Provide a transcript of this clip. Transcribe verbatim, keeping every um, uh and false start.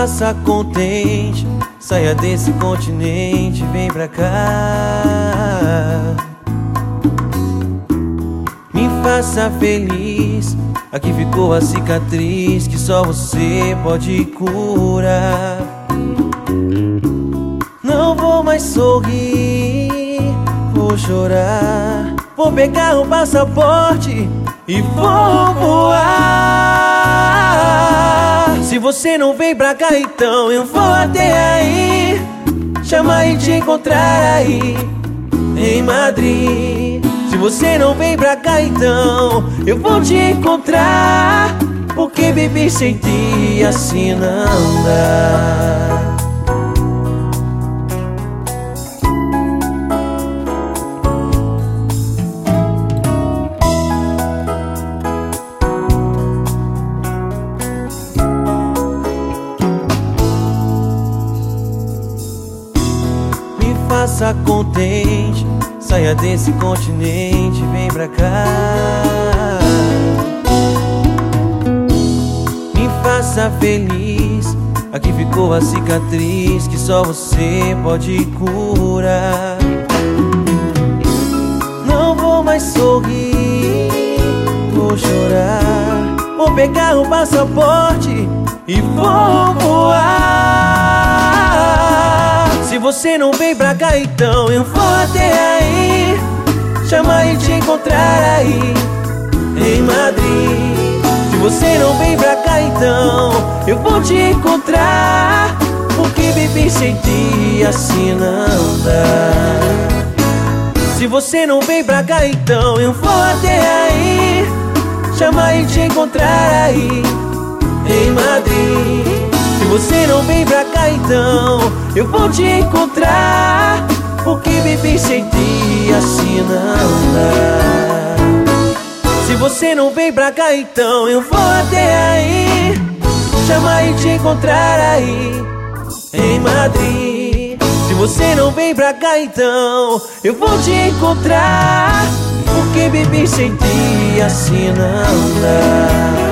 faça contente, saia desse continente, vem pra cá. Me faça feliz, aqui ficou a cicatriz que só você pode curar. Não vou mais sorrir, vou chorar. Vou pegar o passaporte e vou voar. Se você não vem pra cá, então eu vou até aí, chamar e te encontrar aí em Madrid. Se você não vem pra cá, então eu vou te encontrar, porque viver sem ti assim não dá. Me faça contente, saia desse continente, vem pra cá. Me faça feliz, aqui ficou a cicatriz que só você pode curar. Não vou mais sorrir, vou chorar. Vou pegar o passaporte e vou voar. Se você não vem pra cá, então eu vou até aí, chamar e te encontrar aí em Madrid. Se você não vem pra cá, então eu vou te encontrar, porque viver sem ti assim não dá. Se você não vem pra cá, então eu vou até aí, chamar e te encontrar aí em Madrid. Se você não vem pra cá, então eu vou te encontrar, porque viver sem ti assim não dá. Se você não vem pra cá, então eu vou até aí, chamar e te encontrar aí em Madrid. Se você não vem pra cá, então eu vou te encontrar, porque viver sem ti assim não dá.